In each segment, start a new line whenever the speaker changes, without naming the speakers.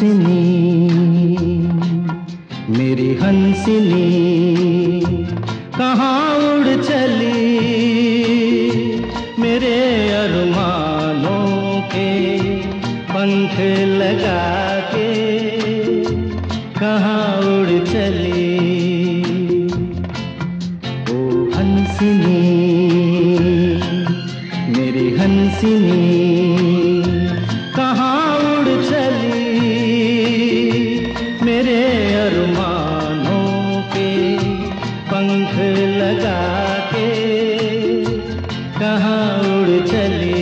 हंसनी, मेरी हंसनी कहाँ उड़ चली, मेरे अरमानों के पंख लगा के कहाँ उड़ चली। ओ हंसनी, मेरी हंसनी कहाँ उड़ चली, मेरे अरमानों के पंख लगा के कहाँ उड़ चली।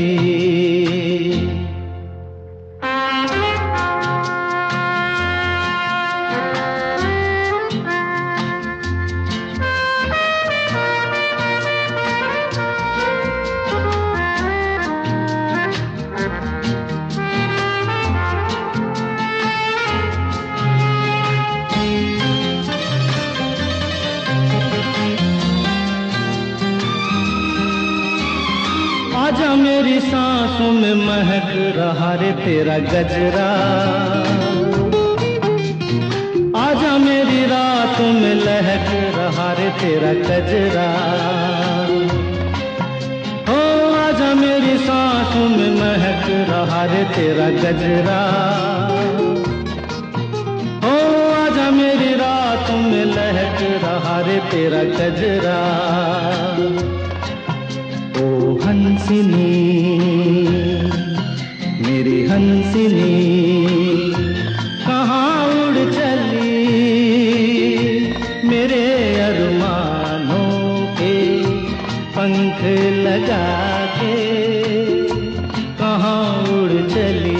आजा मेरी सांसों में महक रहा रे तेरा गजरा, आजा मेरी रातों में लहक रहा रे तेरा गजरा। हो आजा मेरी सांसों में महक रहा रे तेरा गजरा। हो आजा मेरी रातों में लहक रहा रे तेरा गजरा। ओ हंसनी, मेरी हंसनी कहाँ उड़ चली, मेरे अरमानों के पंख लगा के कहाँ उड़ चली।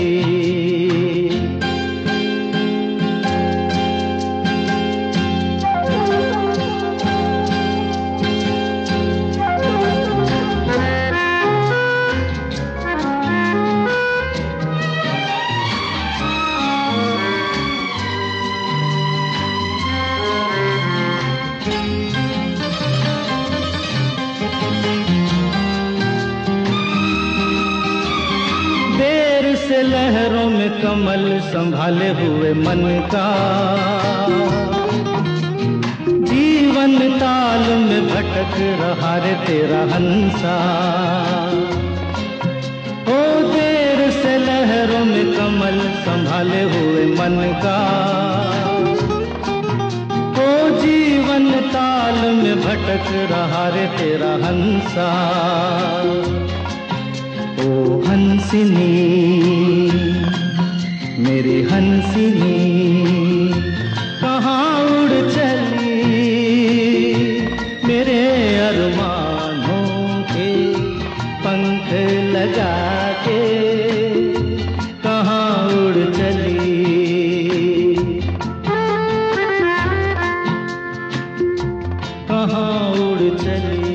से लहरों में कमल संभाले हुए मन का, जीवन ताल में भटक रहा रे तेरा हंसा। ओ देर से लहरों में कमल संभाले हुए मन का, ओ जीवन ताल में भटक रहा रे तेरा हंसा। ओ हंसनी, मेरी हंसनी कहाँ उड़ चली, मेरे अरमानों के पंख लगा के कहाँ उड़ चली। कहाँ उड़ चली,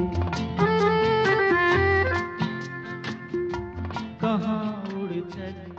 कहाँ उड़ चली।